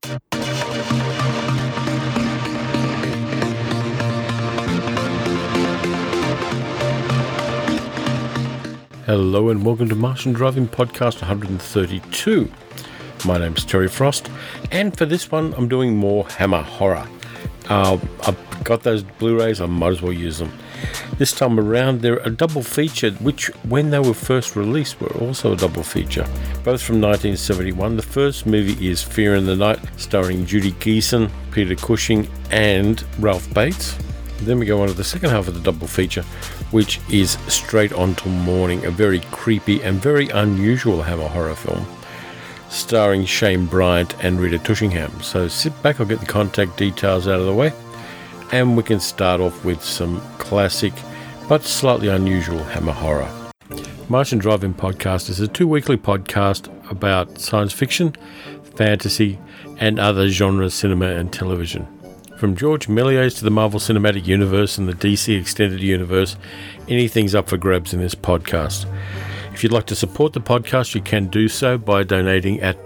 Hello and welcome to Martian Driving Podcast 132. My name's Terry Frost, and for this one I'm doing more Hammer horror. I've got those Blu-rays, I might as well use them. This time around they're a double feature, which when they were first released were also a double feature. Both from 1971. The first movie is Fear in the Night, starring Judy Geeson, Peter Cushing and Ralph Bates. Then we go on to the second half of the double feature, which is Straight On Till Morning, a very creepy and very unusual Hammer horror film, starring Shane Bryant and Rita Tushingham. So sit back, I'll get the contact details out of the way, and we can start off with some classic but slightly unusual Hammer horror. Martian Driving Podcast is a 2-weekly podcast about science fiction, fantasy, and other genres, cinema and television. From George Méliès to the Marvel Cinematic Universe and the DC Extended Universe, anything's up for grabs in this podcast. If you'd like to support the podcast, you can do so by donating at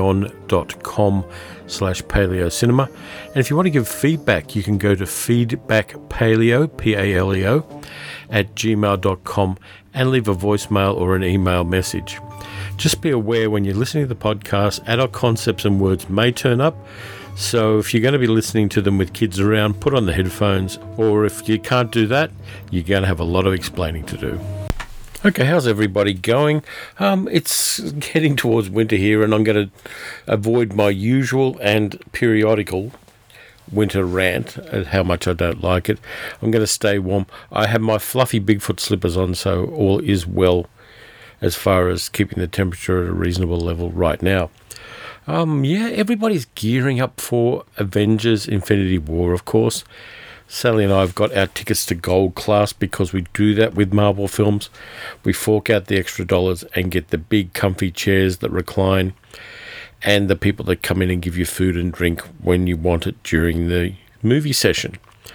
patreon.com/paleocinema. And if you want to give feedback, you can go to feedbackpaleo, P-A-L-E-O, at gmail.com and leave a voicemail or an email message. Just be aware when you're listening to the podcast, adult concepts and words may turn up. So if you're going to be listening to them with kids around, put on the headphones, or if you can't do that, you're going to have a lot of explaining to do. Okay, how's everybody going? It's heading towards winter here, and I'm going to avoid my usual and periodical winter rant at how much I don't like it. I'm going to stay warm. I have my fluffy Bigfoot slippers on, so all is well as far as keeping the temperature at a reasonable level right now. Everybody's gearing up for Avengers Infinity War, of course. Sally and I have got our tickets to Gold Class because we do that with Marvel films. We fork out the extra dollars and get the big comfy chairs that recline and the people that come in and give you food and drink when you want it during the movie session.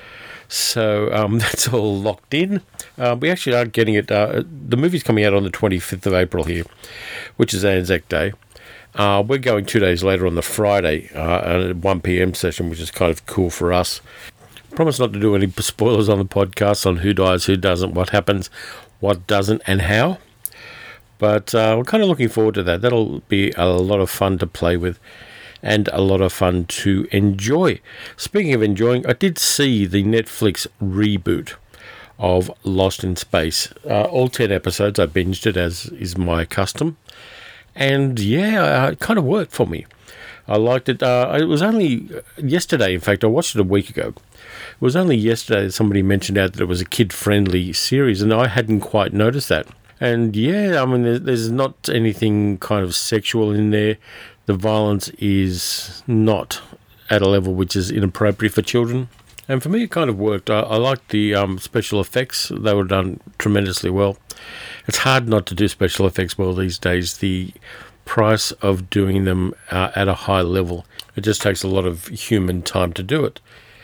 So that's all locked in. We actually are getting it. The movie's coming out on the 25th of April here, which is Anzac Day. We're going 2 days later on the Friday at a 1 p.m. session, which is kind of cool for us. Promise not to do any spoilers on the podcast on who dies, who doesn't, what happens, what doesn't, and how. But we're kind of looking forward to that. That'll be a lot of fun to play with and a lot of fun to enjoy. Speaking of enjoying, I did see the Netflix reboot of Lost in Space. All 10 episodes. I binged it, as is my custom. And it kind of worked for me. I liked it. It was only yesterday, in fact, I watched it a week ago. It was only yesterday that somebody mentioned out that it was a kid-friendly series, and I hadn't quite noticed that. And there's not anything kind of sexual in there. The violence is not at a level which is inappropriate for children. And for me, it kind of worked. I liked the special effects. They were done tremendously well. It's hard not to do special effects well these days. The price of doing them at a high level, it just takes a lot of human time to do it.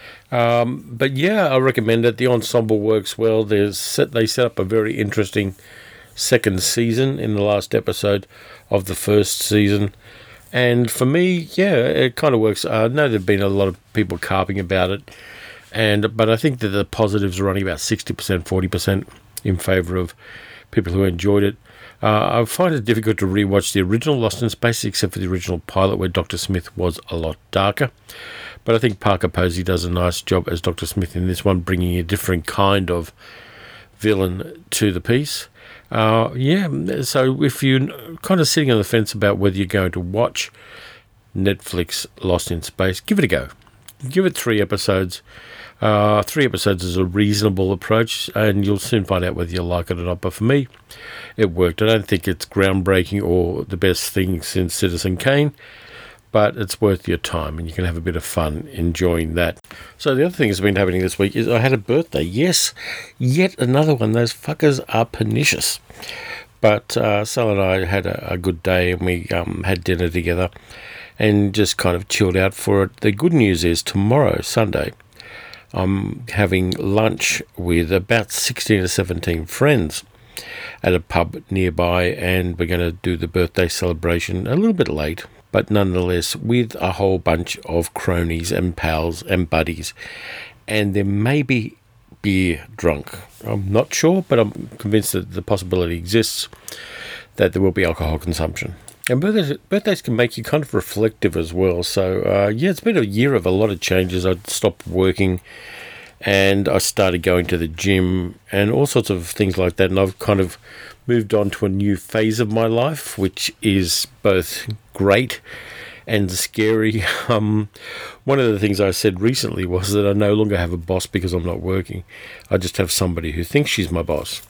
I recommend it. The ensemble works well. They set up a very interesting second season in the last episode of the first season. And for me, it kind of works. I know there have been a lot of people carping about it, but I think that the positives are running about 60%, 40% in favour of people who enjoyed it. I find it difficult to rewatch the original Lost in Space, except for the original pilot where Dr. Smith was a lot darker. But I think Parker Posey does a nice job as Dr. Smith in this one, bringing a different kind of villain to the piece. So if you're kind of sitting on the fence about whether you're going to watch Netflix Lost in Space, give it a go. Give it 3 episodes. 3 episodes is a reasonable approach, and you'll soon find out whether you like it or not. But for me, it worked. I don't think it's groundbreaking or the best thing since Citizen Kane, but it's worth your time, and you can have a bit of fun enjoying that. So the other thing that's been happening this week is I had a birthday. Yes, yet another one. Those fuckers are pernicious. But Sal and I had a good day, and we had dinner together and just kind of chilled out for it. The good news is tomorrow, Sunday, I'm having lunch with about 16 or 17 friends at a pub nearby, and we're going to do the birthday celebration a little bit late. but nonetheless with a whole bunch of cronies and pals and buddies. And there may be beer drunk. I'm not sure, but I'm convinced that the possibility exists that there will be alcohol consumption. And birthdays can make you kind of reflective as well. So, it's been a year of a lot of changes. I stopped working and I started going to the gym and all sorts of things like that. And I've kind of moved on to a new phase of my life, which is both great and scary. One of the things I said recently was that I no longer have a boss because I'm not working. I just have somebody who thinks she's my boss.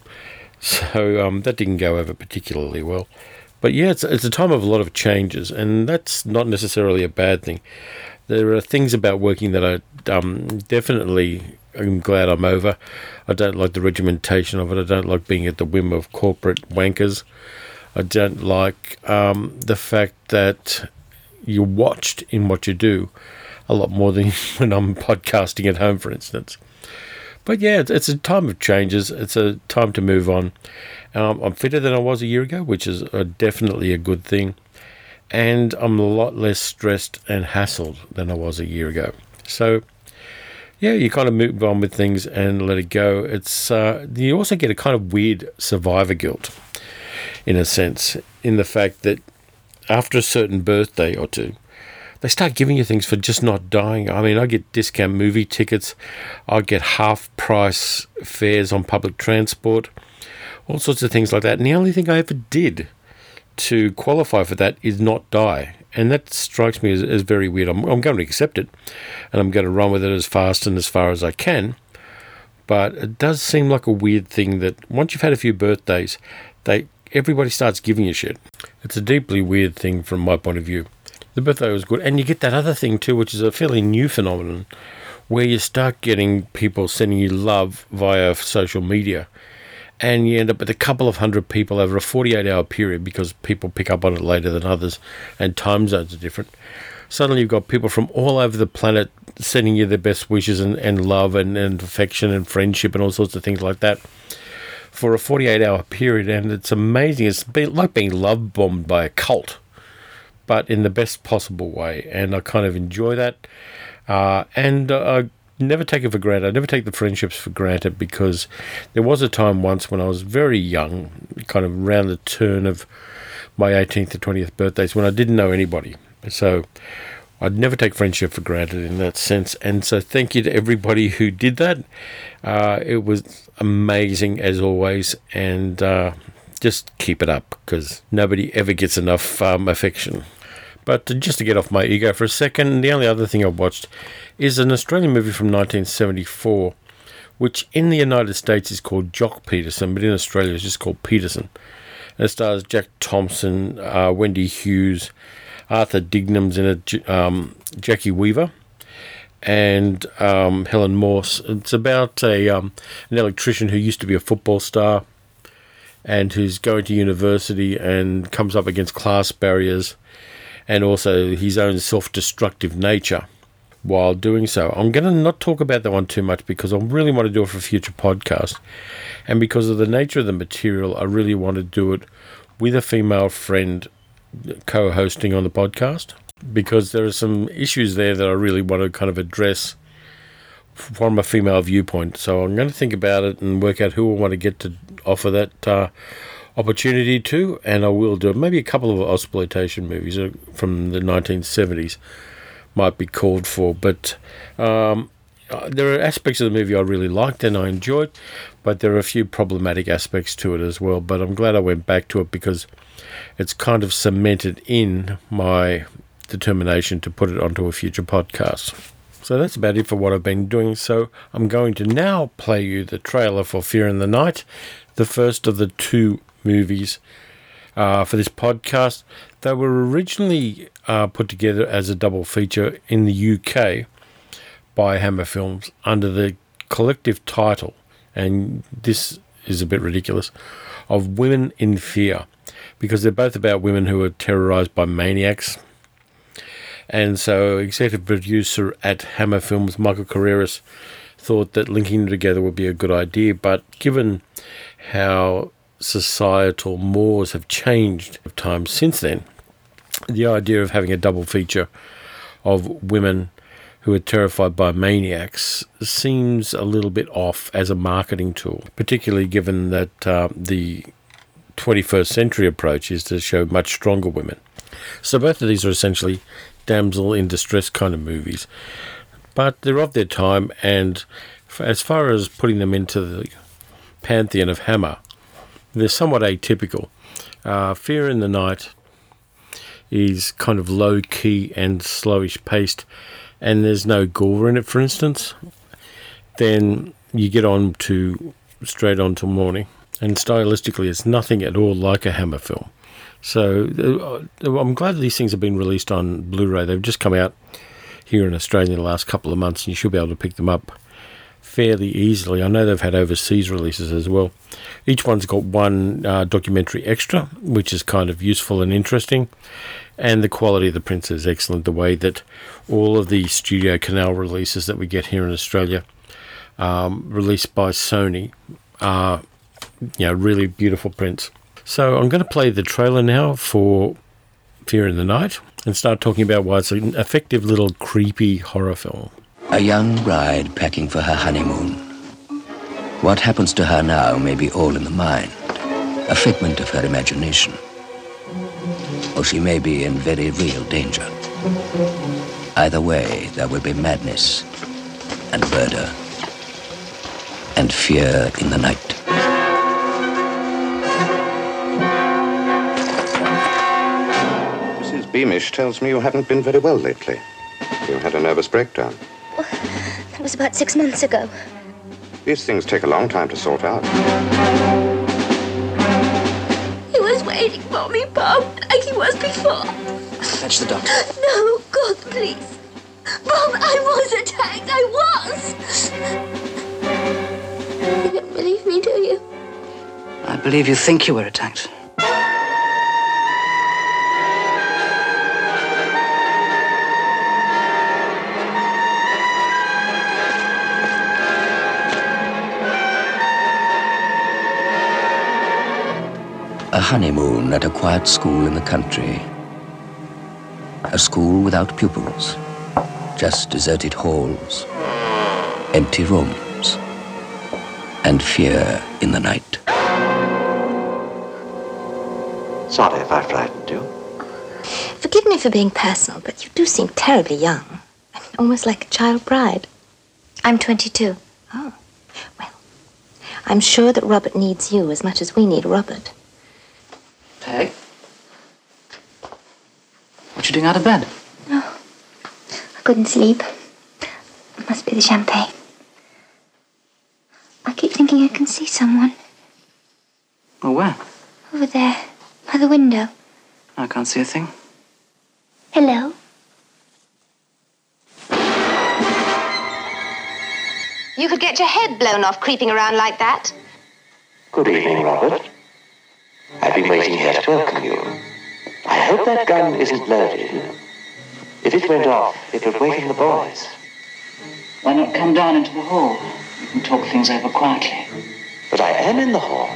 So that didn't go over particularly well. But yeah, it's a time of a lot of changes, and that's not necessarily a bad thing. There are things about working that I definitely am glad I'm over. I don't like the regimentation of it. I don't like being at the whim of corporate wankers. I don't like the fact that you're watched in what you do a lot more than when I'm podcasting at home, for instance. But yeah, it's a time of changes. It's a time to move on. I'm fitter than I was a year ago, which is definitely a good thing. And I'm a lot less stressed and hassled than I was a year ago. So, yeah, you kind of move on with things and let it go. It's you also get a kind of weird survivor guilt, in a sense, in the fact that after a certain birthday or two, they start giving you things for just not dying. I mean, I get discount movie tickets. I get half-price fares on public transport, all sorts of things like that. And the only thing I ever did to qualify for that is not die. And that strikes me as very weird. I'm going to accept it, and I'm going to run with it as fast and as far as I can. But it does seem like a weird thing that once you've had a few birthdays, everybody starts giving you shit. It's a deeply weird thing from my point of view. The birthday was good. And you get that other thing too, which is a fairly new phenomenon, where you start getting people sending you love via social media. And you end up with a couple of hundred people over a 48-hour period because people pick up on it later than others and time zones are different. Suddenly you've got people from all over the planet sending you their best wishes and love and affection and friendship and all sorts of things like that for a 48-hour period. And it's amazing. It's like being love-bombed by a cult, but in the best possible way. And I kind of enjoy that. I never take it for granted. I never take the friendships for granted, because there was a time once when I was very young, kind of around the turn of my 18th to 20th birthdays, when I didn't know anybody. So I'd never take friendship for granted in that sense. And so thank you to everybody who did that. It was amazing as always. And just keep it up, because nobody ever gets enough affection. But just to get off my ego for a second, the only other thing I've watched is an Australian movie from 1974, which in the United States is called Jock Peterson, but in Australia it's just called Peterson. And it stars Jack Thompson, Wendy Hughes, Arthur Dignam's in it, Jackie Weaver, and Helen Morse. It's about an electrician who used to be a football star and who's going to university and comes up against class barriers and also his own self-destructive nature while doing so. I'm going to not talk about that one too much because I really want to do it for a future podcast. And because of the nature of the material, I really want to do it with a female friend co-hosting on the podcast, because there are some issues there that I really want to kind of address from a female viewpoint. So I'm going to think about it and work out who I want to get to offer that opportunity to, and I will do it. Maybe a couple of exploitation movies from the 1970s might be called for, but there are aspects of the movie I really liked and I enjoyed, but there are a few problematic aspects to it as well. But I'm glad I went back to it because it's kind of cemented in my determination to put it onto a future podcast. So that's about it for what I've been doing. So I'm going to now play you the trailer for Fear in the Night, the first of the two movies for this podcast. They were originally put together as a double feature in the UK by Hammer Films under the collective title, and this is a bit ridiculous, of Women in Fear, because they're both about women who are terrorized by maniacs. And so executive producer at Hammer Films, Michael Carreras, thought that linking them together would be a good idea, but given how societal mores have changed of time since then, the idea of having a double feature of women who are terrified by maniacs seems a little bit off as a marketing tool, particularly given that the 21st century approach is to show much stronger women. So both of these are essentially damsel in distress kind of movies, but they're of their time, and as far as putting them into the pantheon of Hammer, they're somewhat atypical. Fear in the Night is kind of low-key and slowish paced, and there's no gore in it, for instance. Then you get on to Straight On Till Morning, and stylistically it's nothing at all like a Hammer film. So I'm glad these things have been released on Blu-ray. They've just come out here in Australia in the last couple of months, and you should be able to pick them up fairly easily. I know they've had overseas releases as well. Each one's got one documentary extra, which is kind of useful and interesting, and the quality of the prints is excellent. The way that all of the Studio Canal releases that we get here in Australia, released by Sony, are really beautiful prints. So I'm going to play the trailer now for Fear in the Night and start talking about why it's an effective little creepy horror film. A young bride packing for her honeymoon. What happens to her now may be all in the mind, a figment of her imagination. Or she may be in very real danger. Either way, there will be madness and murder and fear in the night. Mrs. Beamish tells me you haven't been very well lately. You had a nervous breakdown. That was about 6 months ago. These things take a long time to sort out. He was waiting for me, Bob, like he was before. Fetch the doctor. No, God, please. Bob, I was attacked. I was. You don't believe me, do you? I believe you think you were attacked. A honeymoon at a quiet school in the country. A school without pupils. Just deserted halls, empty rooms, and fear in the night. Sorry if I frightened you. Forgive me for being personal, but you do seem terribly young. I mean, almost like a child bride. I'm 22. Oh, well, I'm sure that Robert needs you as much as we need Robert. Peg? What you doing out of bed? Oh, I couldn't sleep. It must be the champagne. I keep thinking I can see someone. Oh, where? Over there, by the window. I can't see a thing. Hello? You could get your head blown off creeping around like that. Good evening, Robert. I've been waiting here to welcome you. I hope that gun isn't loaded. If it went off, it would waken the boys. Why not come down into the hall? We can talk things over quietly. But I am in the hall.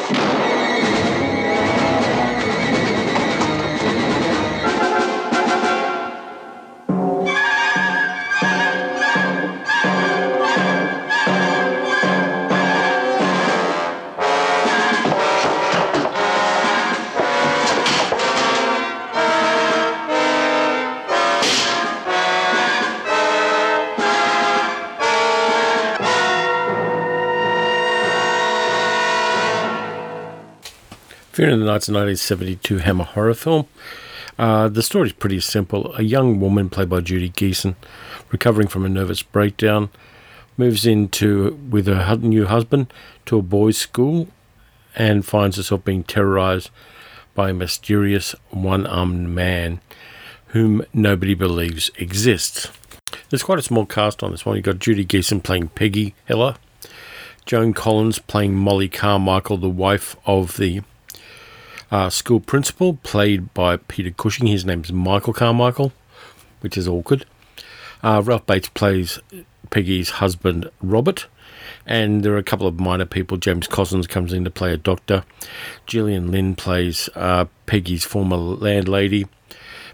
Fear in the Night's a 1972 Hammer horror film. The story is pretty simple. A young woman, played by Judy Geeson, recovering from a nervous breakdown, moves with her new husband to a boys' school and finds herself being terrorized by a mysterious one-armed man whom nobody believes exists. There's quite a small cast on this one. You've got Judy Geeson playing Peggy Heller, Joan Collins playing Molly Carmichael, the wife of the school principal, played by Peter Cushing. His name's Michael Carmichael, which is awkward. Ralph Bates plays Peggy's husband, Robert. And there are a couple of minor people. James Cossins comes in to play a doctor. Gillian Lynn plays Peggy's former landlady.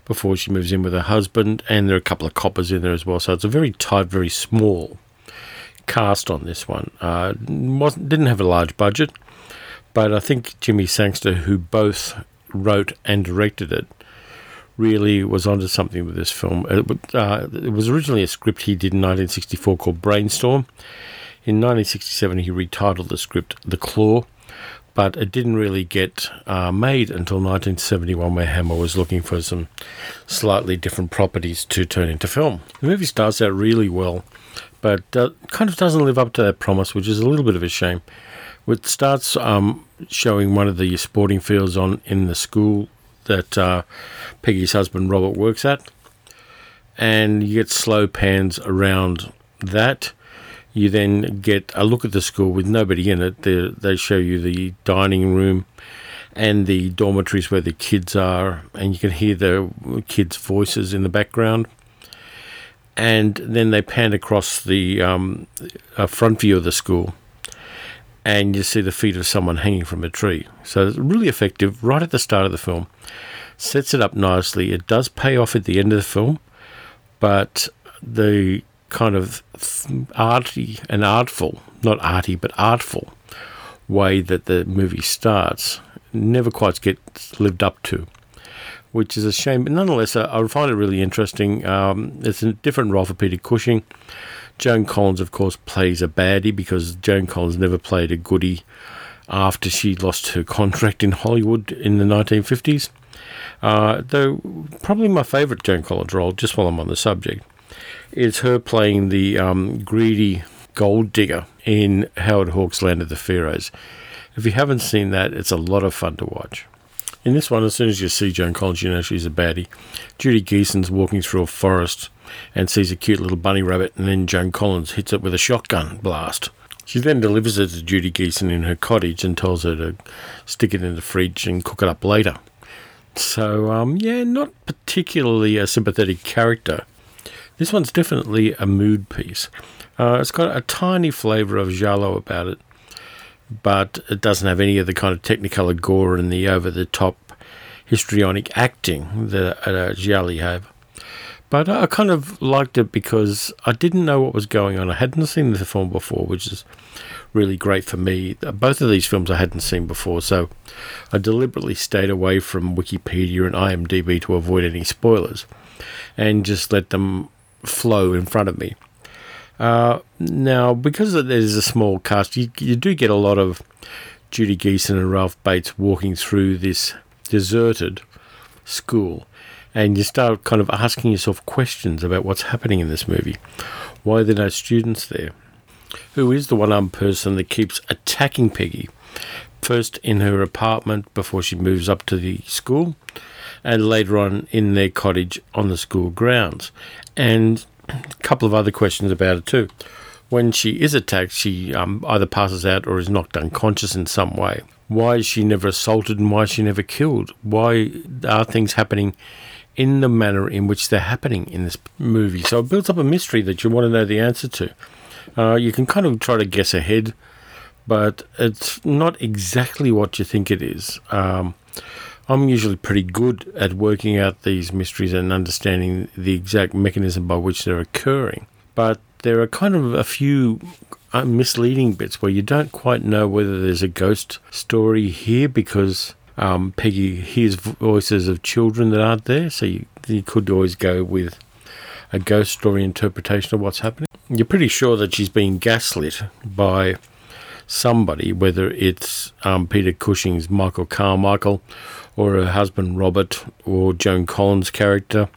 before she moves in with her husband, and there are a couple of coppers in there as well. So it's a very tight, very small cast on this one. Didn't have a large budget, but I think Jimmy Sangster, who both wrote and directed it, really was onto something with this film. It was originally a script he did in 1964 called Brainstorm. In 1967, he retitled the script The Claw, but it didn't really get made until 1971, where Hammer was looking for some slightly different properties to turn into film. The movie starts out really well, but kind of doesn't live up to that promise, which is a little bit of a shame. It starts showing one of the sporting fields in the school that Peggy's husband Robert works at, and you get slow pans around that. You then get a look at the school with nobody in it. They show you the dining room and the dormitories where the kids are, and you can hear the kids' voices in the background. And then they pan across the front view of the school, and you see the feet of someone hanging from a tree. So it's really effective right at the start of the film. Sets it up nicely. It does pay off at the end of the film, but the kind of artful way that the movie starts never quite gets lived up to, which is a shame. But nonetheless, I find it really interesting. It's a different role for Peter Cushing. Joan Collins, of course, plays a baddie, because Joan Collins never played a goodie after she lost her contract in Hollywood in the 1950s. Though probably my favourite Joan Collins role, just while I'm on the subject, is her playing the greedy gold digger in Howard Hawks' Land of the Pharaohs. If you haven't seen that, it's a lot of fun to watch. In this one, as soon as you see Joan Collins, you know she's a baddie. Judy Geeson's walking through a forest and sees a cute little bunny rabbit, and then Joan Collins hits it with a shotgun blast. She then delivers it to Judy Geeson in her cottage and tells her to stick it in the fridge and cook it up later. So, not particularly a sympathetic character. This one's definitely a mood piece. It's got a tiny flavour of giallo about it, but it doesn't have any of the kind of Technicolor gore and the over-the-top histrionic acting that gialli have. But I kind of liked it because I didn't know what was going on. I hadn't seen the film before, which is really great for me. Both of these films I hadn't seen before, so I deliberately stayed away from Wikipedia and IMDb to avoid any spoilers and just let them flow in front of me. Now, because there's a small cast, you do get a lot of Judy Geeson and Ralph Bates walking through this deserted school, and you start kind of asking yourself questions about what's happening in this movie. Why are there no students there? Who is the one-armed person that keeps attacking Peggy, first in her apartment before she moves up to the school, and later on in their cottage on the school grounds? And a couple of other questions about it too. When she is attacked, she either passes out or is knocked unconscious in some way. Why is she never assaulted, and why is she never killed? Why are things happening in the manner in which they're happening in this movie? So it builds up a mystery that you want to know the answer to. You can kind of try to guess ahead, but it's not exactly what you think it is. I'm usually pretty good at working out these mysteries and understanding the exact mechanism by which they're occurring. But there are kind of a few misleading bits where you don't quite know whether there's a ghost story here, because Peggy hears voices of children that aren't there, so you could always go with a ghost story interpretation of what's happening. You're pretty sure that she's being gaslit by somebody, whether it's Peter Cushing's Michael Carmichael, or her husband Robert, or Joan Collins' character,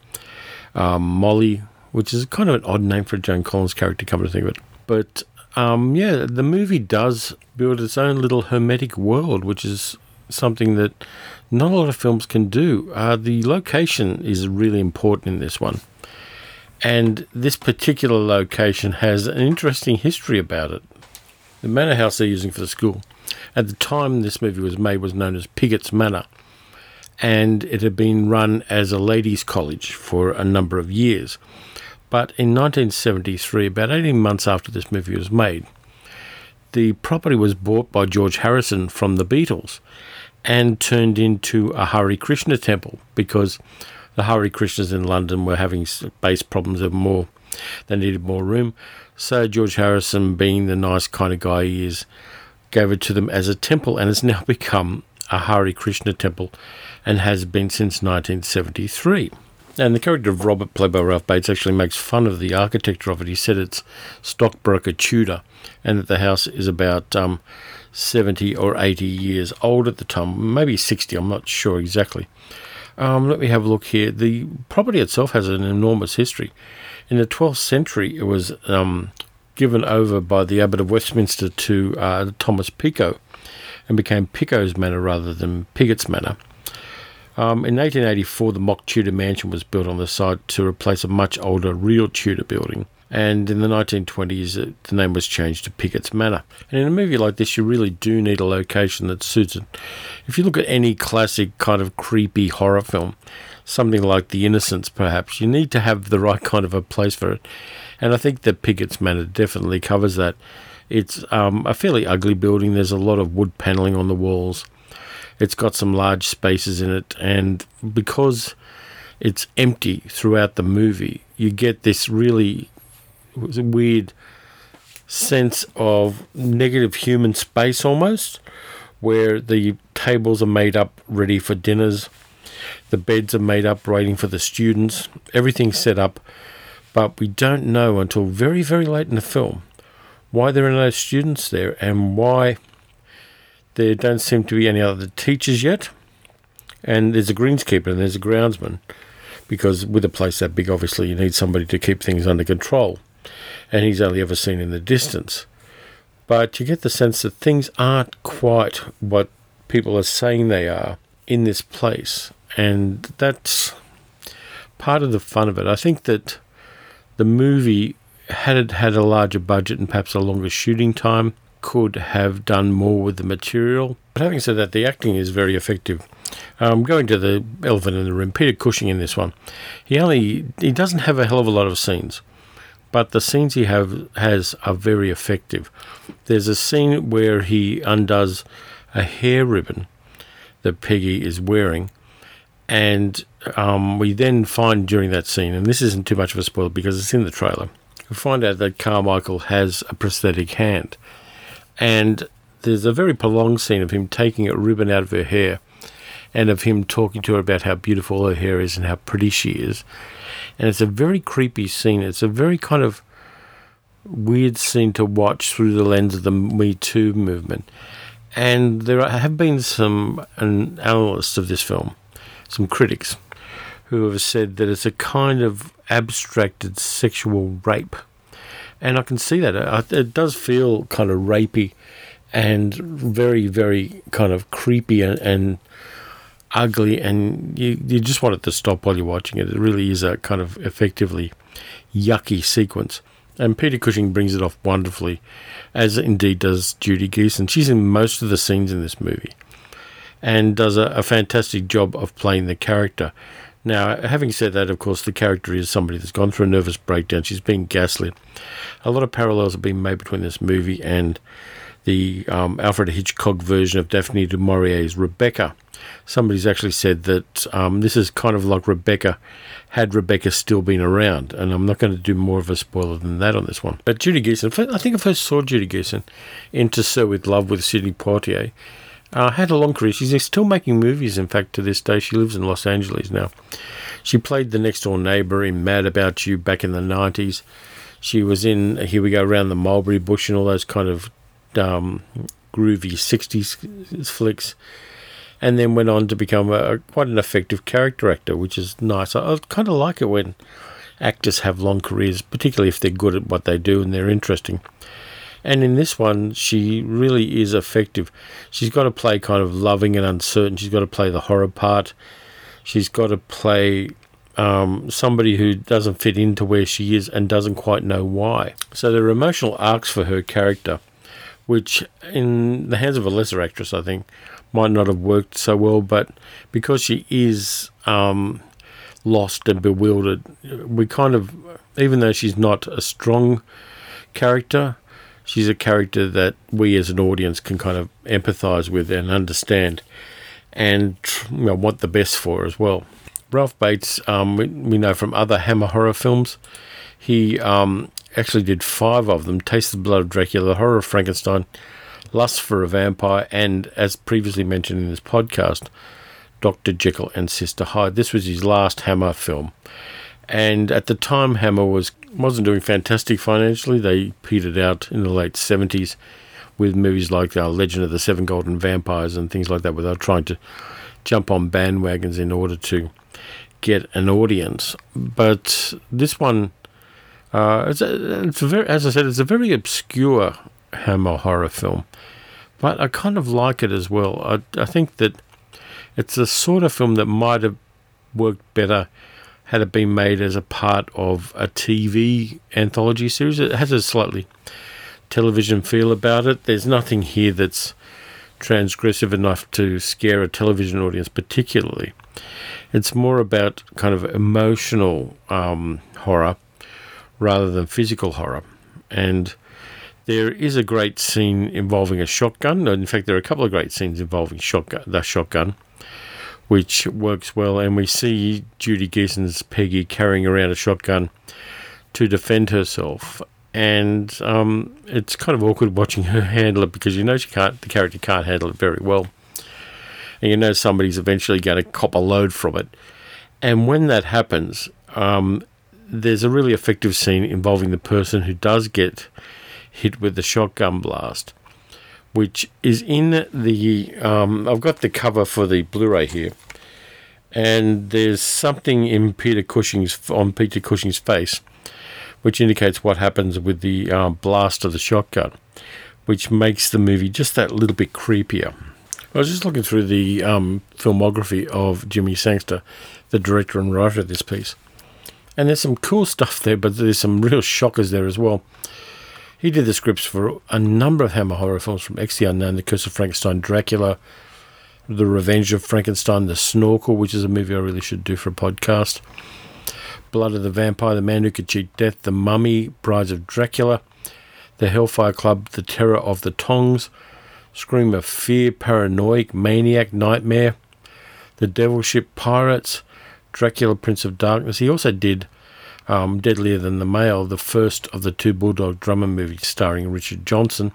Molly, which is kind of an odd name for a Joan Collins character, come to think of it. But the movie does build its own little hermetic world, which is something that not a lot of films can do. The location is really important in this one. And this particular location has an interesting history about it. The manor house they're using for the school, at the time this movie was made, was known as Piggott's Manor, and it had been run as a ladies' college for a number of years. But in 1973, about 18 months after this movie was made, the property was bought by George Harrison from the Beatles and turned into a Hare Krishna temple, because The Hare Krishnas in London were having space problems of more. They needed more room. So George Harrison, being the nice kind of guy he is, gave it to them as a temple, and it's now become a Hare Krishna temple and has been since 1973. And the character of Robert, played by Ralph Bates, actually makes fun of the architecture of it. He said it's stockbroker Tudor, and that the house is about 70 or 80 years old at the time, maybe 60, I'm not sure exactly. Let me have a look here. The property itself has an enormous history. In the 12th century, it was given over by the Abbot of Westminster to Thomas Pico, and became Pico's Manor rather than Pigot's Manor. In 1884, the mock Tudor mansion was built on the site to replace a much older real Tudor building. And in the 1920s, the name was changed to Pigot's Manor. And in a movie like this, you really do need a location that suits it. If you look at any classic kind of creepy horror film, something like The Innocents perhaps, you need to have the right kind of a place for it. And I think that Pigot's Manor definitely covers that. It's a fairly ugly building. There's a lot of wood panelling on the walls. It's got some large spaces in it, and because it's empty throughout the movie, you get this really weird sense of negative human space almost, where the tables are made up ready for dinners, the beds are made up waiting for the students, everything's set up, but we don't know until very, very late in the film why there are no students there and why there don't seem to be any other teachers yet. And there's a greenskeeper and there's a groundsman, because with a place that big, obviously you need somebody to keep things under control. And he's only ever seen in the distance. But you get the sense that things aren't quite what people are saying they are in this place. And that's part of the fun of it. I think that the movie, had it had a larger budget and perhaps a longer shooting time, could have done more with the material. But having said that, the acting is very effective. Going to the elephant in the room, Peter Cushing in this one, he doesn't have a hell of a lot of scenes, but the scenes he has are very effective. There's a scene where he undoes a hair ribbon that Peggy is wearing, and we then find during that scene, and this isn't too much of a spoiler because it's in the trailer, we find out that Carmichael has a prosthetic hand. And there's a very prolonged scene of him taking a ribbon out of her hair and of him talking to her about how beautiful her hair is and how pretty she is. And it's a very creepy scene. It's a very kind of weird scene to watch through the lens of the Me Too movement. And there have been some analysts of this film, some critics, who have said that it's a kind of abstracted sexual rape. And I can see that. It does feel kind of rapey and very, very kind of creepy and ugly, and you just want it to stop while you're watching it. It really is a kind of effectively yucky sequence. And Peter Cushing brings it off wonderfully, as indeed does Judy Geeson. She's in most of the scenes in this movie and does a fantastic job of playing the character. Now, having said that, of course, the character is somebody that's gone through a nervous breakdown. She's being gaslit. A lot of parallels have been made between this movie and the Alfred Hitchcock version of Daphne du Maurier's Rebecca. Somebody's actually said that this is kind of like Rebecca, had Rebecca still been around. And I'm not going to do more of a spoiler than that on this one. But Judy Geeson, I think I first saw Judy Geeson in To Sir with Love with Sidney Poitier. Had a long career. She's still making movies, in fact, to this day. She lives in Los Angeles now. She played the next-door neighbour in Mad About You back in the 90s. She was in Here We Go Around the Mulberry Bush and all those kind of groovy 60s flicks. And then went on to become quite an effective character actor, which is nice. I kind of like it when actors have long careers, particularly if they're good at what they do and they're interesting. And in this one, she really is effective. She's got to play kind of loving and uncertain. She's got to play the horror part. She's got to play somebody who doesn't fit into where she is and doesn't quite know why. So there are emotional arcs for her character, which in the hands of a lesser actress, I think, might not have worked so well. But because she is lost and bewildered, we kind of, even though she's not a strong character, she's a character that we as an audience can kind of empathise with and understand and want the best for as well. Ralph Bates, we know from other Hammer horror films. He actually did 5 of them: Taste the Blood of Dracula, The Horror of Frankenstein, Lust for a Vampire, and, as previously mentioned in this podcast, Dr. Jekyll and Sister Hyde. This was his last Hammer film. And at the time, Hammer wasn't doing fantastic financially. They petered out in the late 70s with movies like Legend of the Seven Golden Vampires and things like that, where they were trying to jump on bandwagons in order to get an audience. But this one, as I said, it's a very obscure Hammer horror film, but I kind of like it as well. I think that it's the sort of film that might have worked better had it been made as a part of a TV anthology series. It has a slightly television feel about it. There's nothing here that's transgressive enough to scare a television audience particularly. It's more about kind of emotional horror rather than physical horror. And there is a great scene involving a shotgun. In fact, there are a couple of great scenes involving the shotgun, which works well. And we see Judy Geeson's Peggy carrying around a shotgun to defend herself. And it's kind of awkward watching her handle it, because you know the character can't handle it very well. And you know somebody's eventually going to cop a load from it. And when that happens, there's a really effective scene involving the person who does get hit with the shotgun blast, which is in the... I've got the cover for the Blu-ray here, and there's something on Peter Cushing's face which indicates what happens with the blast of the shotgun, which makes the movie just that little bit creepier. I was just looking through the filmography of Jimmy Sangster, the director and writer of this piece, and there's some cool stuff there, but there's some real shockers there as well. He did the scripts for a number of Hammer horror films, from X the Unknown, The Curse of Frankenstein, Dracula, The Revenge of Frankenstein, The Snorkel, which is a movie I really should do for a podcast, Blood of the Vampire, The Man Who Could Cheat Death, The Mummy, Brides of Dracula, The Hellfire Club, The Terror of the Tongs, Scream of Fear, Paranoid, Maniac, Nightmare, The Devil Ship, Pirates, Dracula, Prince of Darkness. He also did Deadlier Than the Male, the first of the 2 Bulldog Drummer movies starring Richard Johnson,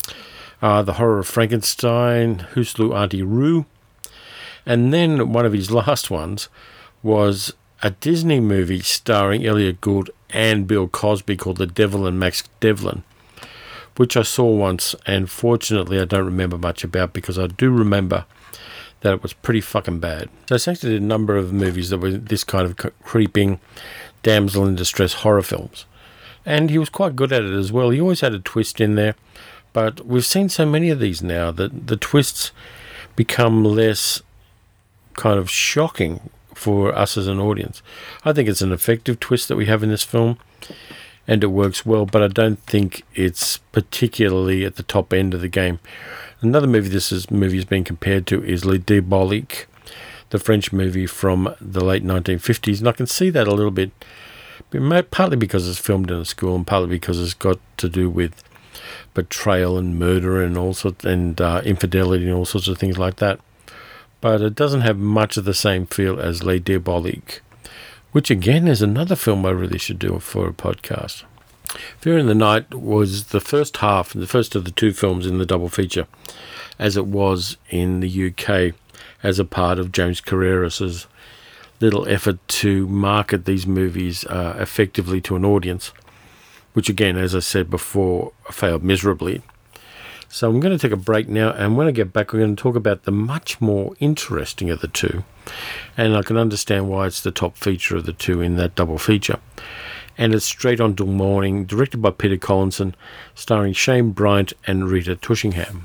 The Horror of Frankenstein, Who Slew Auntie Roo, and then one of his last ones was a Disney movie starring Elliot Gould and Bill Cosby called The Devil and Max Devlin, which I saw once, and fortunately I don't remember much about, because I do remember that it was pretty fucking bad. So Sangster did a number of movies that were this kind of creeping damsel in distress horror films, and he was quite good at it as well. He always had a twist in there, but we've seen so many of these now that the twists become less kind of shocking for us as an audience. I think it's an effective twist that we have in this film, and it works well, but I don't think it's particularly at the top end of the game. Another movie this movie is being compared to is Les Diaboliques, the French movie from the late 1950s, and I can see that a little bit, partly because it's filmed in a school, and partly because it's got to do with betrayal and murder and all sorts, and infidelity and all sorts of things like that. But it doesn't have much of the same feel as Les Diaboliques, which again is another film I really should do for a podcast. Fear in the Night was the first half, the first of the 2 films in the double feature, as it was in the UK, as a part of James Carreras' little effort to market these movies effectively to an audience, which again, as I said before, failed miserably. So I'm going to take a break now, and when I get back, we're going to talk about the much more interesting of the 2, and I can understand why it's the top feature of the 2 in that double feature. And it's Straight on Till Morning, directed by Peter Collinson, starring Shane Bryant and Rita Tushingham.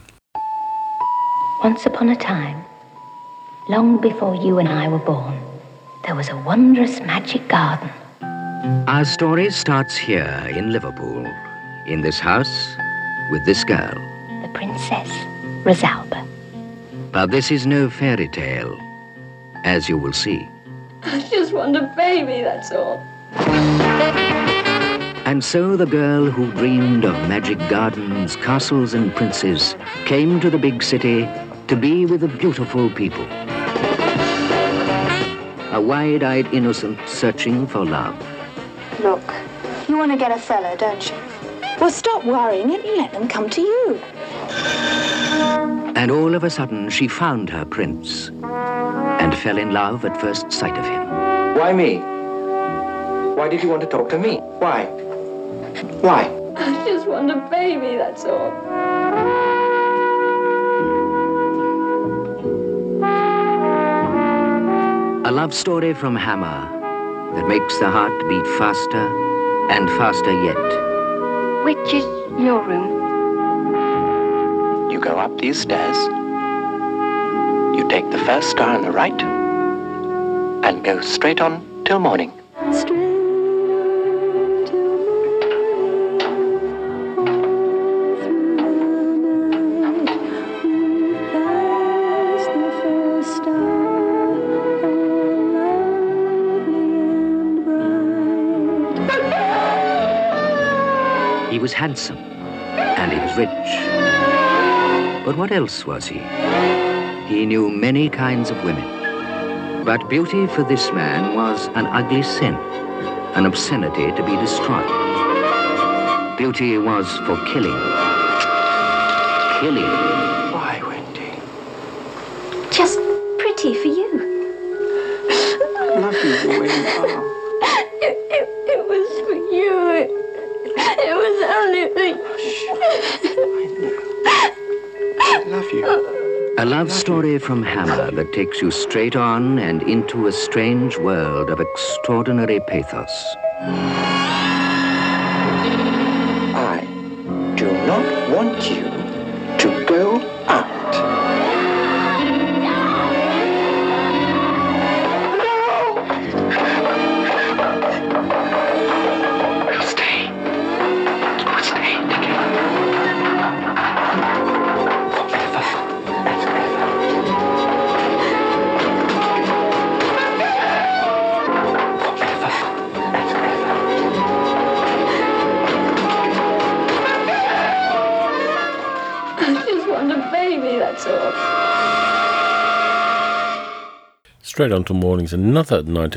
Once upon a time, long before you and I were born, there was a wondrous magic garden. Our story starts here in Liverpool, in this house, with this girl. The Princess Rosalba. But this is no fairy tale, as you will see. I just want a baby, that's all. And so the girl who dreamed of magic gardens, castles and princes came to the big city to be with the beautiful people. a wide-eyed innocent searching for love. Look, you want to get a fellow, don't you? Well, stop worrying and let them come to you. And all of a sudden, she found her prince and fell in love at first sight of him. Why me? Why did you want to talk to me? Why? Why? I just want a baby, that's all. A love story from Hammer that makes the heart beat faster and faster yet. Which is your room? You go up these stairs. You take the first star on the right and go straight on till morning. He was handsome, and he was rich. But what else was he? He knew many kinds of women. But beauty for this man was an ugly sin, an obscenity to be destroyed. Beauty was for killing. Killing. Why, Wendy? Just pretty for you. I love you the way you are. It was for you. It was only for you. I love you. A love story from Hammer that takes you straight on and into a strange world of extraordinary pathos. I do not want you to go out. We'll stay. We'll stay together. Forever and ever. Forever and ever. I just want a baby, that's all. Straight On Till Morning's another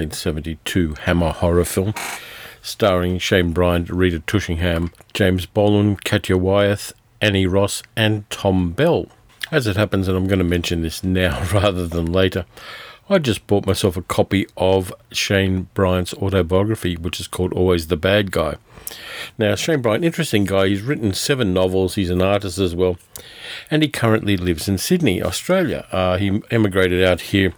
1972 Hammer horror film starring Shane Bryant, Rita Tushingham, James Boland, Katya Wyeth, Annie Ross and Tom Bell. As it happens, and I'm going to mention this now rather than later, I just bought myself a copy of Shane Bryant's autobiography, which is called Always the Bad Guy. Now, Shane Bryant, interesting guy. He's written 7 novels. He's an artist as well. And he currently lives in Sydney, Australia. He emigrated out here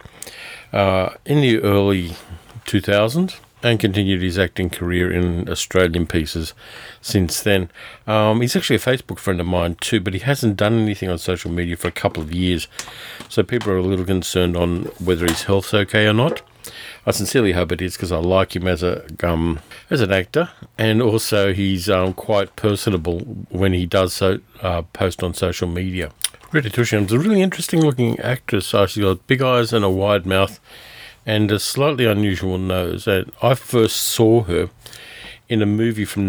in the early 2000s and continued his acting career in Australian pieces since then. He's actually a Facebook friend of mine too, but he hasn't done anything on social media for a couple of years. So people are a little concerned on whether his health's okay or not. I sincerely hope it is, because I like him as an actor, and also he's quite personable when he does so post on social media. Rita Tushingham's a really interesting looking actress. She's got big eyes and a wide mouth and a slightly unusual nose. And I first saw her in a movie from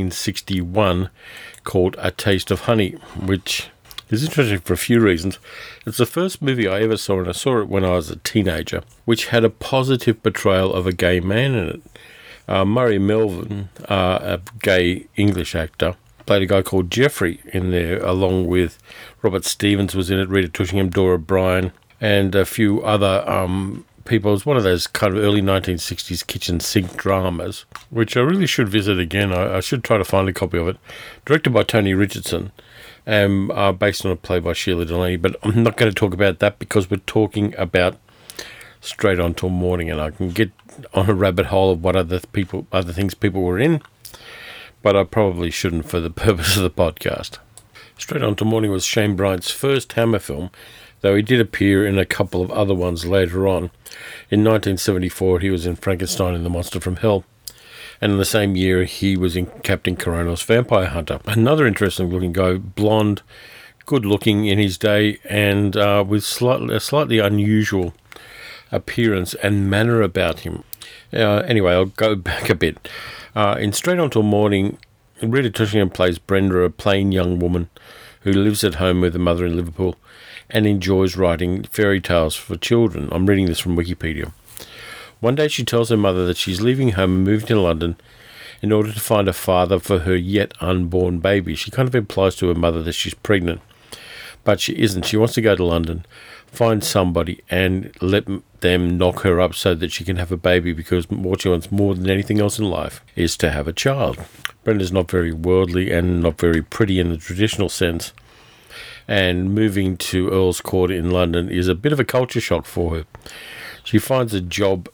1961 called A Taste of Honey, which is interesting for a few reasons. It's the first movie I ever saw, and I saw it when I was a teenager, which had a positive portrayal of a gay man in it. Murray Melvin, a gay English actor, played a guy called Jeffrey in there, along with Robert Stevens was in it, Rita Tushingham, Dora Bryan, and a few other people. It was one of those kind of early 1960s kitchen sink dramas, which I really should visit again. I should try to find a copy of it. Directed by Tony Richardson, and based on a play by Sheila Delaney, but I'm not going to talk about that because we're talking about Straight On Till Morning, and I can get on a rabbit hole of what other things people were in, but I probably shouldn't for the purpose of the podcast. Straight On Till Morning was Shane Bryant's first Hammer film, though he did appear in a couple of other ones later on. In 1974, he was in Frankenstein and the Monster from Hell, and in the same year, he was in Captain Coronos Vampire Hunter. Another interesting-looking guy, blonde, good-looking in his day, and with a slightly unusual appearance and manner about him. Anyway, I'll go back a bit. In Straight On Till Morning, Rita Tushingham plays Brenda, a plain young woman who lives at home with her mother in Liverpool and enjoys writing fairy tales for children. I'm reading this from Wikipedia. One day she tells her mother that she's leaving home and moving to London in order to find a father for her yet unborn baby. She kind of implies to her mother that she's pregnant, but she isn't. She wants to go to London, find somebody, and let them knock her up so that she can have a baby, because what she wants more than anything else in life is to have a child. Brenda's not very worldly and not very pretty in the traditional sense, and moving to Earl's Court in London is a bit of a culture shock for her. She finds a job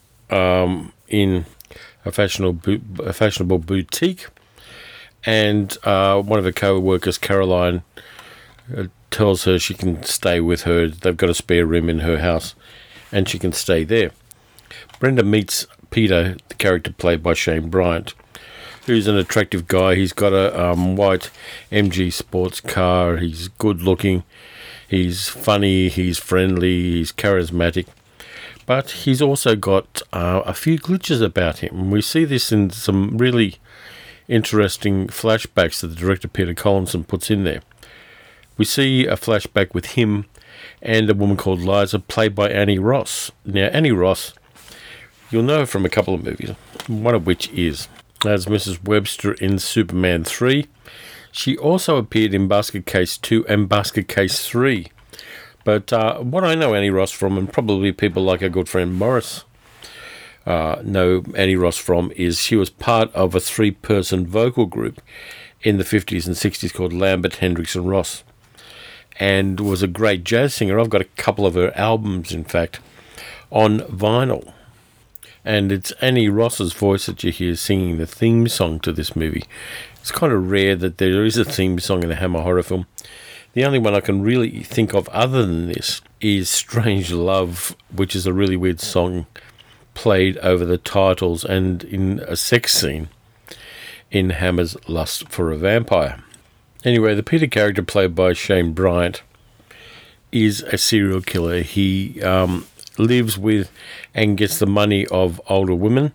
in a fashionable boutique, and one of her co-workers, Caroline, tells her she can stay with her. They've got a spare room in her house, and she can stay there. Brenda meets Peter, the character played by Shane Bryant, who's an attractive guy. He's got a white MG sports car. He's good looking. He's funny. He's friendly. He's charismatic. But he's also got a few glitches about him. We see this in some really interesting flashbacks that the director Peter Collinson puts in there. We see a flashback with him and a woman called Liza, played by Annie Ross. Now, Annie Ross, you'll know her from a couple of movies, one of which is as Mrs. Webster in Superman 3. She also appeared in Basket Case 2 and Basket Case 3. But what I know Annie Ross from, and probably people like our good friend Morris know Annie Ross from, is she was part of a 3-person vocal group in the 50s and 60s called Lambert, Hendricks and Ross, and was a great jazz singer. I've got a couple of her albums, in fact, on vinyl. And it's Annie Ross's voice that you hear singing the theme song to this movie. It's kind of rare that there is a theme song in a Hammer horror film. The only one I can really think of other than this is Strange Love, which is a really weird song played over the titles and in a sex scene in Hammer's Lust for a Vampire. Anyway, the Peter character played by Shane Bryant is a serial killer. He lives with and gets the money of older women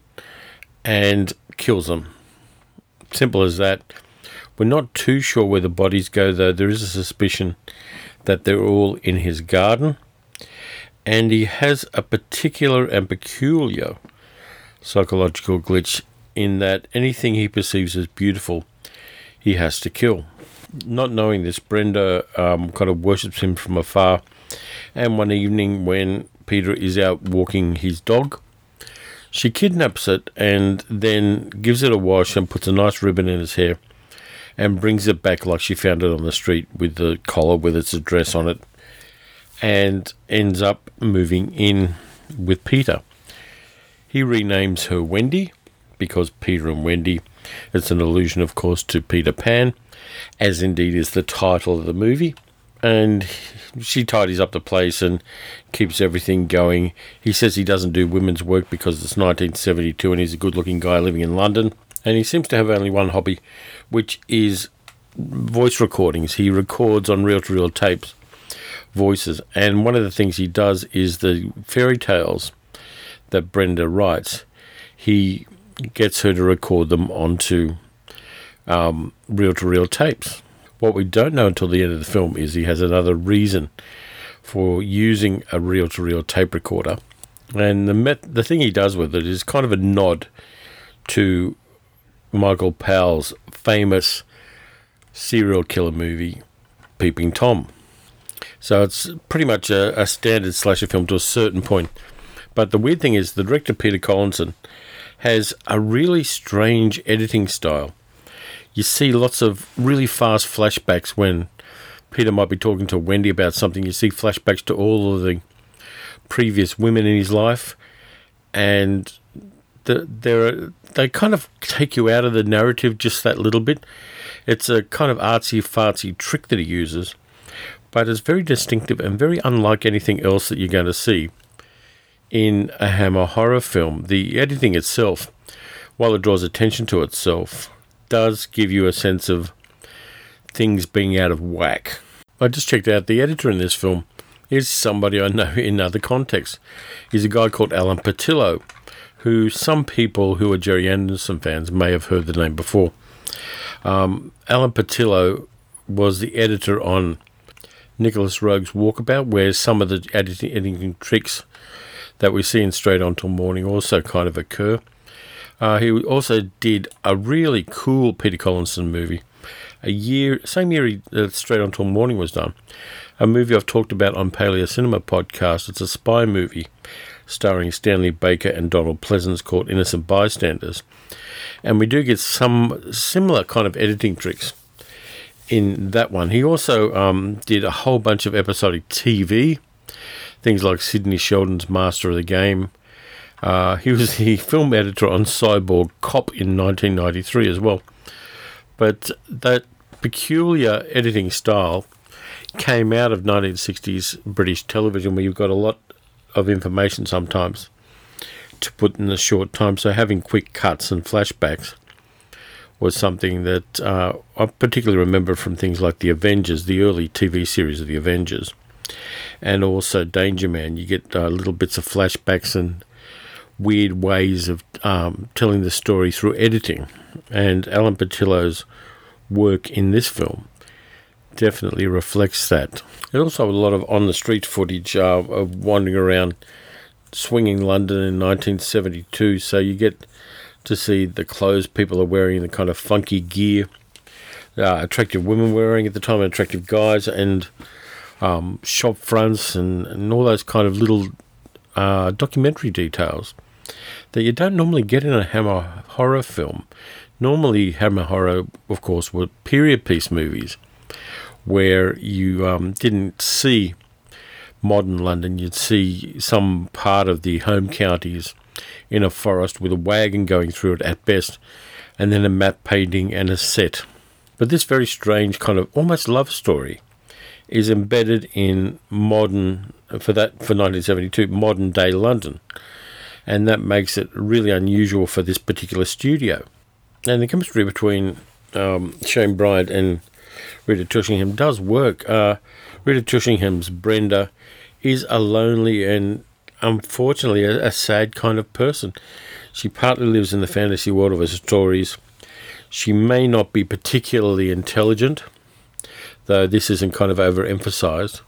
and kills them. Simple as that. We're not too sure where the bodies go, though. There is a suspicion that they're all in his garden. And he has a particular and peculiar psychological glitch in that anything he perceives as beautiful, he has to kill. Not knowing this, Brenda kind of worships him from afar. And one evening when Peter is out walking his dog, she kidnaps it and then gives it a wash and puts a nice ribbon in his hair and brings it back like she found it on the street, with the collar with its address on it, and ends up moving in with Peter. He renames her Wendy, because Peter and Wendy, it's an allusion, of course, to Peter Pan, as indeed is the title of the movie. And she tidies up the place and keeps everything going. He says he doesn't do women's work because it's 1972 and he's a good-looking guy living in London. And he seems to have only one hobby, which is voice recordings. He records on reel-to-reel tapes voices. And one of the things he does is the fairy tales that Brenda writes. He gets her to record them onto reel-to-reel tapes. What we don't know until the end of the film is he has another reason for using a reel-to-reel tape recorder. And the thing he does with it is kind of a nod to Michael Powell's famous serial killer movie, Peeping Tom. So it's pretty much a standard slasher film to a certain point. But the weird thing is the director, Peter Collinson, has a really strange editing style. You see lots of really fast flashbacks when Peter might be talking to Wendy about something. You see flashbacks to all of the previous women in his life, and they kind of take you out of the narrative just that little bit. It's a kind of artsy-fartsy trick that he uses, but it's very distinctive and very unlike anything else that you're going to see in a Hammer horror film. The editing itself, while it draws attention to itself, does give you a sense of things being out of whack. I just checked out the editor in this film is somebody I know in other contexts. He's a guy called Alan Patillo, who some people who are Jerry Anderson fans may have heard the name before. Alan Patillo was the editor on Nicholas Roeg's Walkabout, where some of the editing tricks that we see in Straight On Till Morning also kind of occur. He also did a really cool Peter Collinson movie. Same year Straight On Till Morning was done. A movie I've talked about on Paleo Cinema podcast. It's a spy movie starring Stanley Baker and Donald Pleasence called Innocent Bystanders. And we do get some similar kind of editing tricks in that one. He also did a whole bunch of episodic TV, things like Sidney Sheldon's Master of the Game. He was the film editor on Cyborg Cop in 1993 as well. But that peculiar editing style came out of 1960s British television, where you've got a lot of information sometimes to put in a short time. So having quick cuts and flashbacks was something that I particularly remember from things like The Avengers, the early TV series of The Avengers, and also Danger Man. You get little bits of flashbacks and weird ways of telling the story through editing. And Alan Patillo's work in this film definitely reflects that. There's also a lot of on-the-street footage of wandering around swinging London in 1972, so you get to see the clothes people are wearing, the kind of funky gear, attractive women wearing at the time, attractive guys, and shop fronts and all those kind of little documentary details that you don't normally get in a Hammer horror film. Normally, Hammer horror, of course, were period piece movies where you didn't see modern London. You'd see some part of the home counties in a forest with a wagon going through it at best, and then a map painting and a set. But this very strange kind of almost love story is embedded in modern, for 1972, modern day London. And that makes it really unusual for this particular studio. And the chemistry between Shane Bryant and Rita Tushingham does work. Rita Tushingham's Brenda is a lonely and unfortunately a sad kind of person. She partly lives in the fantasy world of her stories. She may not be particularly intelligent, though this isn't kind of overemphasized.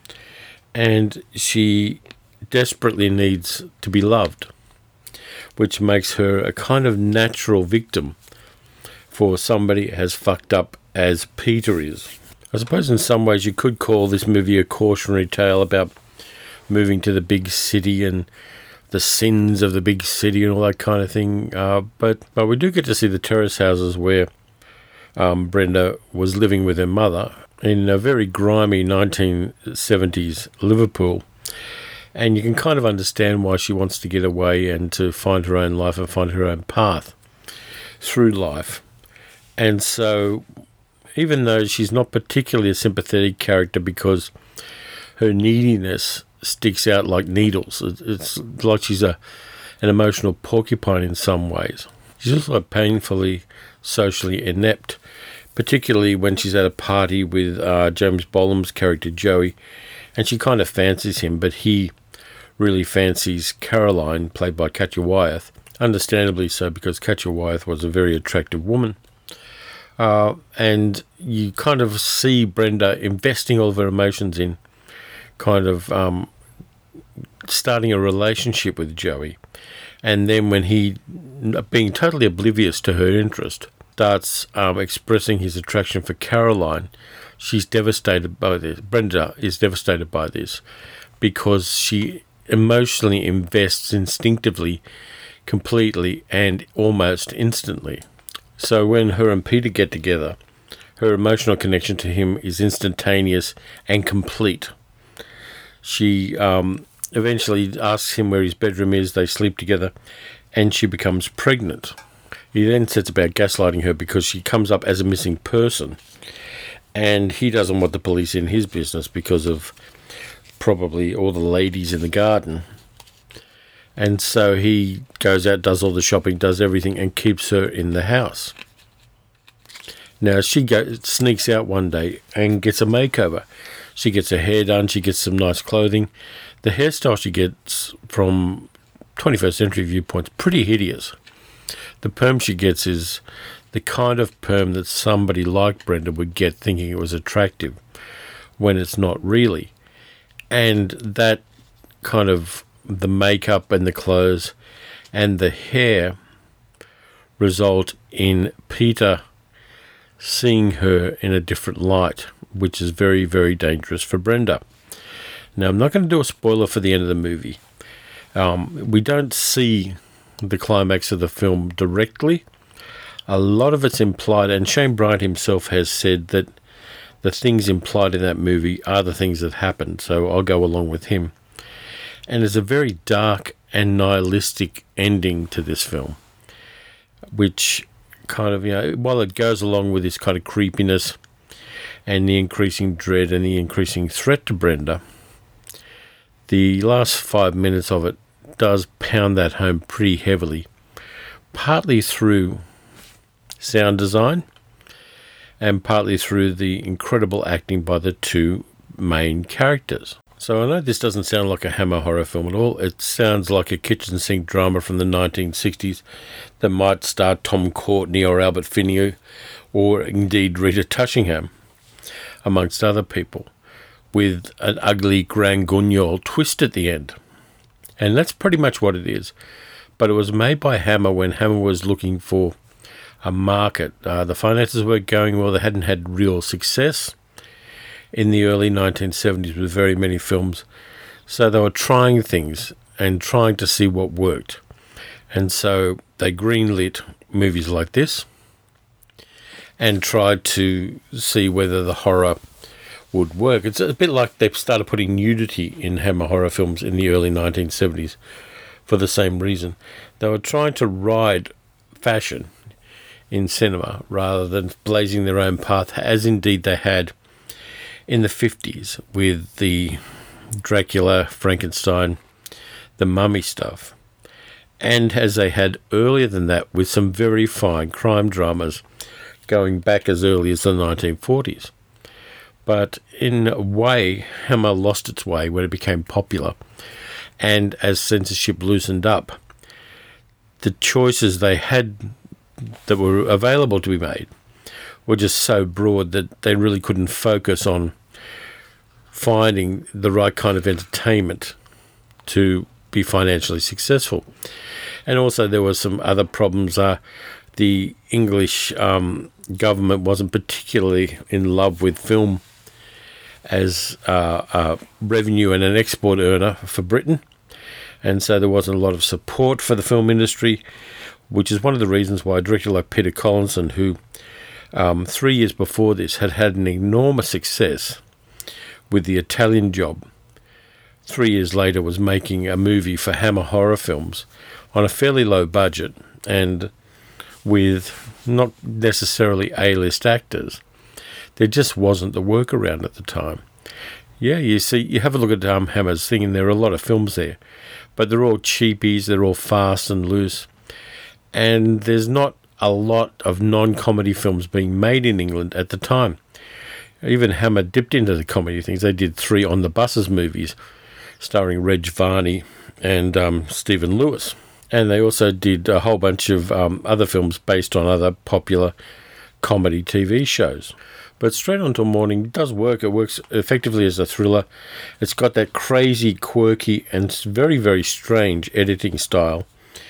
And she desperately needs to be loved, which makes her a kind of natural victim for somebody as fucked up as Peter is. I suppose in some ways you could call this movie a cautionary tale about moving to the big city and the sins of the big city and all that kind of thing. But we do get to see the terrace houses where Brenda was living with her mother in a very grimy 1970s Liverpool. And you can kind of understand why she wants to get away and to find her own life and find her own path through life. And so, even though she's not particularly a sympathetic character because her neediness sticks out like needles, it's like she's an emotional porcupine in some ways. She's also painfully socially inept, particularly when she's at a party with James Bolam's character Joey, and she kind of fancies him, but he really fancies Caroline, played by Katja Wyeth, understandably so, because Katja Wyeth was a very attractive woman. And you kind of see Brenda investing all of her emotions in kind of starting a relationship with Joey. And then when he, being totally oblivious to her interest, starts expressing his attraction for Caroline, she's devastated by this. Brenda is devastated by this because she emotionally invests instinctively, completely, and almost instantly. So when her and Peter get together, her emotional connection to him is instantaneous and complete. She eventually asks him where his bedroom is, they sleep together, and she becomes pregnant. He then sets about gaslighting her because she comes up as a missing person, and he doesn't want the police in his business because of probably all the ladies in the garden. And so he goes out, does all the shopping, does everything, and keeps her in the house. Now, she sneaks out one day and gets a makeover. She gets her hair done, she gets some nice clothing. The hairstyle she gets, from 21st century viewpoint's pretty hideous. The perm she gets is the kind of perm that somebody like Brenda would get thinking it was attractive, when it's not really. And that kind of the makeup and the clothes and the hair result in Peter seeing her in a different light, which is very, very dangerous for Brenda. Now, I'm not going to do a spoiler for the end of the movie. We don't see the climax of the film directly. A lot of it's implied, and Shane Bryant himself has said that the things implied in that movie are the things that happened, so I'll go along with him. And it's a very dark and nihilistic ending to this film, which kind of, while it goes along with this kind of creepiness and the increasing dread and the increasing threat to Brenda, the last 5 minutes of it does pound that home pretty heavily, partly through sound design and partly through the incredible acting by the two main characters. So I know this doesn't sound like a Hammer horror film at all. It sounds like a kitchen sink drama from the 1960s that might star Tom Courtenay or Albert Finney or indeed Rita Tushingham, amongst other people, with an ugly Grand Guignol twist at the end. And that's pretty much what it is. But it was made by Hammer when Hammer was looking for a market. The finances weren't going well. They hadn't had real success in the early 1970s with very many films. So they were trying things and trying to see what worked. And so they greenlit movies like this and tried to see whether the horror would work. It's a bit like they started putting nudity in Hammer horror films in the early 1970s for the same reason. They were trying to ride fashion in cinema rather than blazing their own path, as indeed they had in the 50s with the Dracula, Frankenstein, the Mummy stuff, and as they had earlier than that with some very fine crime dramas going back as early as the 1940s. But in a way, Hammer lost its way when it became popular, and as censorship loosened up, the choices they had that were available to be made were just so broad that they really couldn't focus on finding the right kind of entertainment to be financially successful. And also there were some other problems. The English government wasn't particularly in love with film as a revenue and an export earner for Britain, and so there wasn't a lot of support for the film industry, which is one of the reasons why a director like Peter Collinson, who 3 years before this had had an enormous success with The Italian Job, 3 years later was making a movie for Hammer horror films on a fairly low budget and with not necessarily A-list actors. There just wasn't the workaround at the time. Yeah, you see, you have a look at Hammer's thing, and there are a lot of films there, but they're all cheapies, they're all fast and loose, and there's not a lot of non-comedy films being made in England at the time. Even Hammer dipped into the comedy things. They did 3 On the Buses movies starring Reg Varney and Stephen Lewis. And they also did a whole bunch of other films based on other popular comedy TV shows. But Straight On Till Morning does work. It works effectively as a thriller. It's got that crazy, quirky, and very, very strange editing style,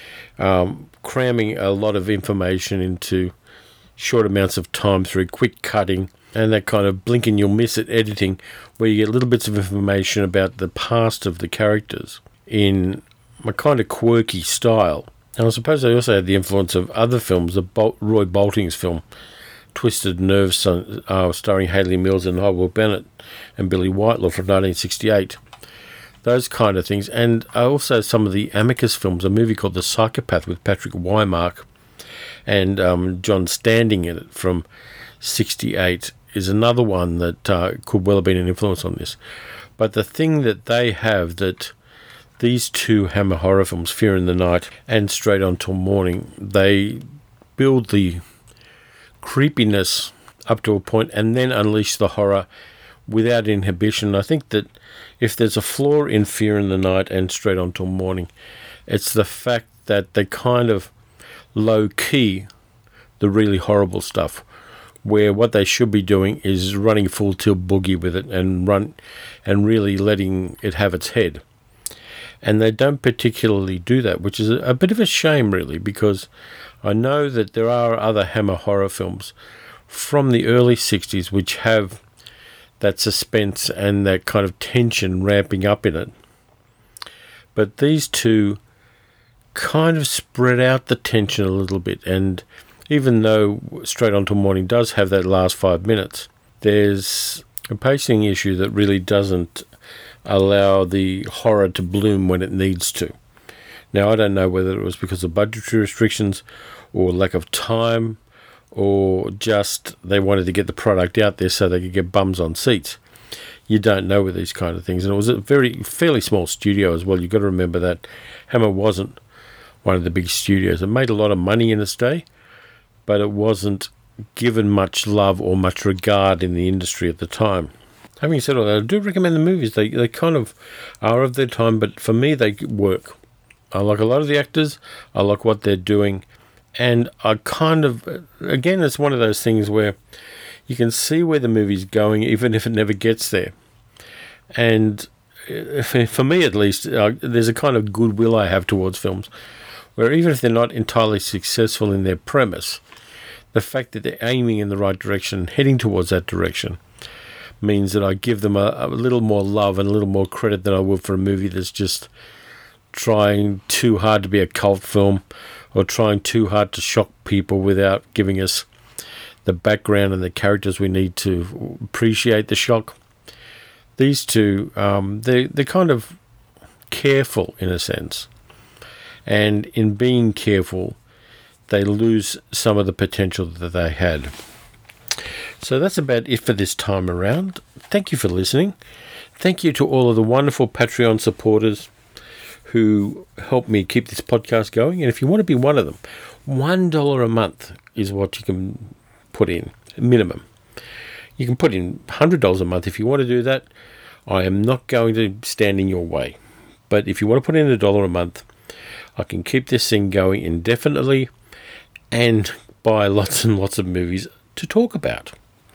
cramming a lot of information into short amounts of time through quick cutting and that kind of blink and you'll miss it editing, where you get little bits of information about the past of the characters in a kind of quirky style. And I suppose they also had the influence of other films, Roy Bolting's film Twisted Nerves, starring Hayley Mills and Howell Bennett and Billy Whitelaw from 1968. Those kind of things. And also some of the Amicus films, a movie called The Psychopath with Patrick Wymark and John Standing in it from 1968 is another one that could well have been an influence on this. But the thing that they have that these two Hammer horror films, Fear in the Night and Straight On Till Morning, they build the creepiness up to a point and then unleash the horror without inhibition. I think that if there's a flaw in Fear in the Night and Straight On Till Morning, it's the fact that they kind of low-key the really horrible stuff, where what they should be doing is running full tilt boogie with it and really letting it have its head. And they don't particularly do that, which is a bit of a shame, really, because I know that there are other Hammer horror films from the early 60s which have that suspense and that kind of tension ramping up in it. But these two kind of spread out the tension a little bit, and even though Straight On Till Morning does have that last 5 minutes, there's a pacing issue that really doesn't allow the horror to bloom when it needs to. Now, I don't know whether it was because of budgetary restrictions or lack of time, or just they wanted to get the product out there so they could get bums on seats. You don't know with these kind of things. And it was a fairly small studio as well. You've got to remember that Hammer wasn't one of the big studios. It made a lot of money in its day, but it wasn't given much love or much regard in the industry at the time. Having said all that, I do recommend the movies. They kind of are of their time, but for me, they work. I like a lot of the actors. I like what they're doing. And I kind of, again, it's one of those things where you can see where the movie's going, even if it never gets there. And for me, at least, there's a kind of goodwill I have towards films, where even if they're not entirely successful in their premise, the fact that they're aiming in the right direction, heading towards that direction, means that I give them a little more love and a little more credit than I would for a movie that's just trying too hard to be a cult film, or trying too hard to shock people without giving us the background and the characters we need to appreciate the shock. These two, they're kind of careful in a sense. And in being careful, they lose some of the potential that they had. So that's about it for this time around. Thank you for listening. Thank you to all of the wonderful Patreon supporters who help me keep this podcast going. And if you want to be one of them, $1 a month is what you can put in, minimum. You can put in $100 a month if you want to do that. I am not going to stand in your way. But if you want to put in $1 a month, I can keep this thing going indefinitely and buy lots and lots of movies to talk about.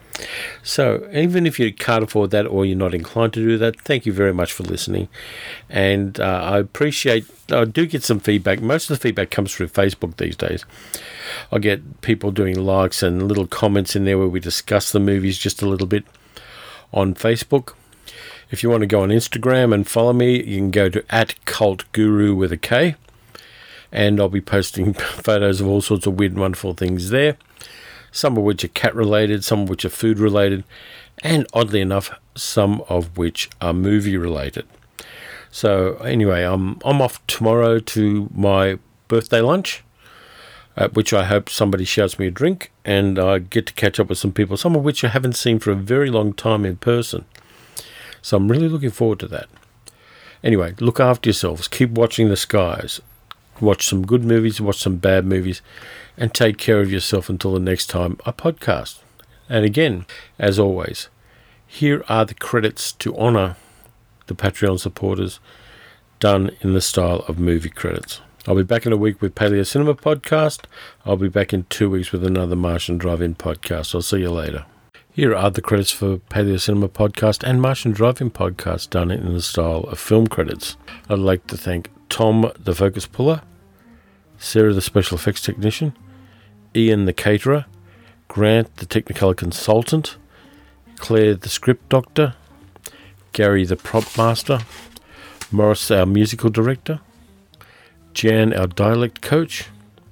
So even if you can't afford that or you're not inclined to do that, thank you very much for listening. And I do get some feedback. Most of the feedback comes through Facebook these days. I get people doing likes and little comments in there where we discuss the movies just a little bit on Facebook. If you want to go on Instagram and follow me, you can go to @cultguru with a K. And I'll be posting photos of all sorts of weird and wonderful things there. Some of which are cat-related, some of which are food-related, and oddly enough, some of which are movie-related. So anyway, I'm off tomorrow to my birthday lunch, at which I hope somebody shouts me a drink, and I get to catch up with some people, some of which I haven't seen for a very long time in person. So I'm really looking forward to that. Anyway, look after yourselves. Keep watching the skies. Watch some good movies, watch some bad movies, and take care of yourself until the next time I podcast. And again, as always, here are the credits to honour the Patreon supporters, done in the style of movie credits. I'll be back in a week with Paleo Cinema Podcast. I'll be back in 2 weeks with another Martian Drive-In Podcast. I'll see you later. Here are the credits for Paleo Cinema Podcast and Martian Drive-In Podcast, done in the style of film credits. I'd like to thank Tom, the focus puller, Sarah, the special effects technician, Ian, the caterer, Grant, the technicolor consultant, Claire, the script doctor, Gary, the prop master, Morris, our musical director, Jan, our dialect coach,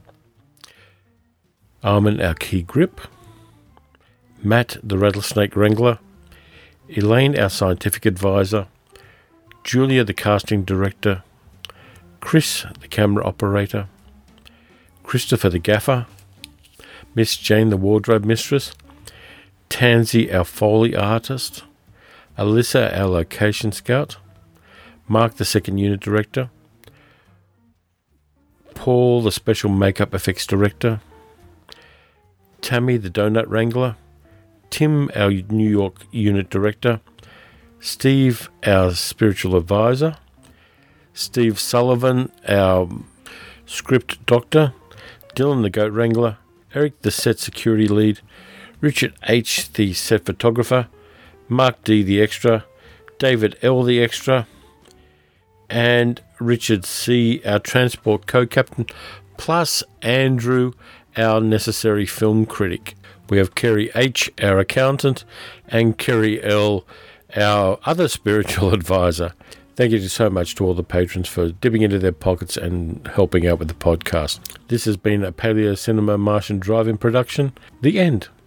Armin, our key grip, Matt, the rattlesnake wrangler, Elaine, our scientific advisor, Julia, the casting director, Chris, the camera operator, Christopher, the gaffer, Miss Jane, the wardrobe mistress, Tansy, our Foley artist, Alyssa, our location scout, Mark, the second unit director, Paul, the special makeup effects director, Tammy, the donut wrangler, Tim, our New York unit director, Steve, our spiritual advisor, Steve Sullivan, our script doctor, Dylan, the goat wrangler, Eric, the set security lead, Richard H., the set photographer, Mark D., the extra, David L., the extra, and Richard C., our transport co-captain, plus Andrew, our necessary film critic. We have Kerry H., our accountant, and Kerry L., our other spiritual advisor. Thank you so much to all the patrons for dipping into their pockets and helping out with the podcast. This has been a Paleo Cinema Martian Drive-In production. The end.